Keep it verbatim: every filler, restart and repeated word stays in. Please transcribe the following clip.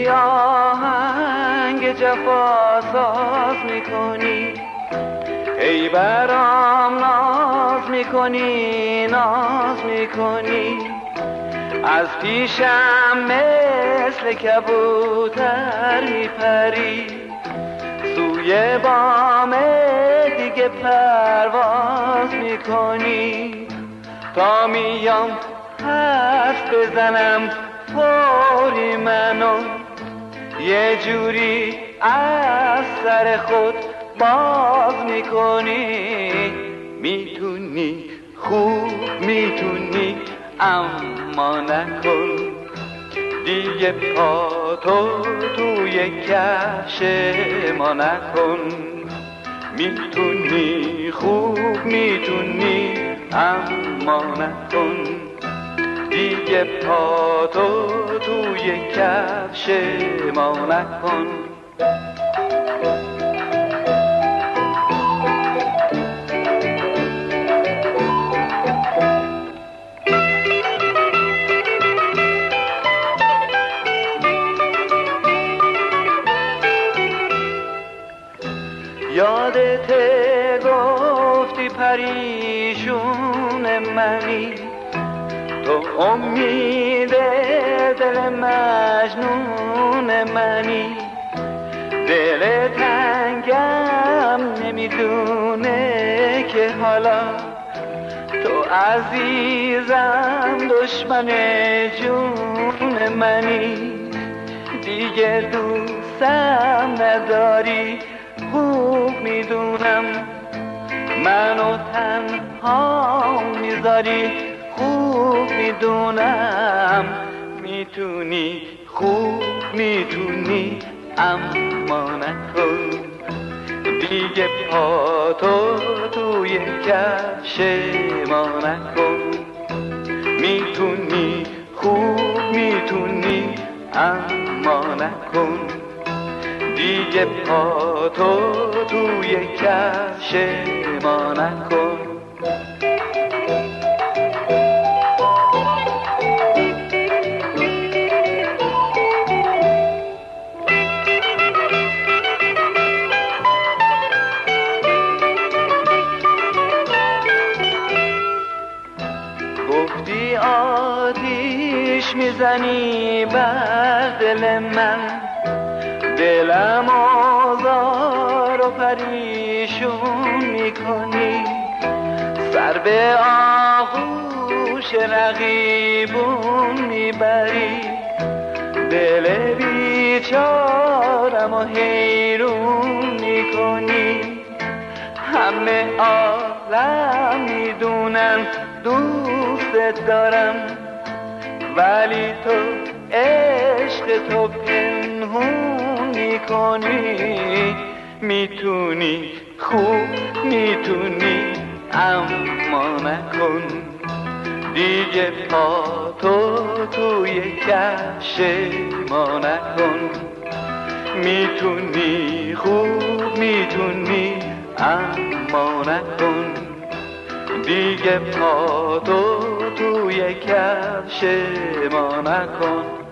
آهنگ جفا ساز میکنی، ای برام ناز میکنی ناز میکنی، از پیشم مثل کبوتر میپری، سوی بام دیگه پرواز میکنی، تا میام حرف بزنم فوری منو یه جوری از سر خود باز میکنی. میتونی خوب میتونی اما نکن دیگه پاتو توی کفش ما نکن. میتونی خوب میتونی اما نکن دیگه پاتو توی کفش ما نکن. یادت گفتی پریشون منی، تو امید دل مجنون منی، دل تنگم نمیدونه که حالا تو عزیزم دشمن جون منی، دیگه دوستم نداری خوب میدونم، منو تنها میذاری خوب میدونم. میتونی خوب میتونی اما نکن دیگه پاتو توی کفش ما نکن. میتونی خوب میتونی اما نکن دیگه پاتو توی کفش ما نکن. گفتی آتیش میزنی بر دل من، دلم آزار و پریشون میکنی، سر به آغوش رقیبون میبری، دل بیچارم و حیرون میکنی. همه عالم میدونن دوست دارم، ولی تو عشق تو پنهون میکنی. میتونی خوب میتونی اما نکن دیگه پاتو توی کفش ما نکن. میتونی خوب میتونی اما نکن دیگه پاتو توی کفش ما نکن.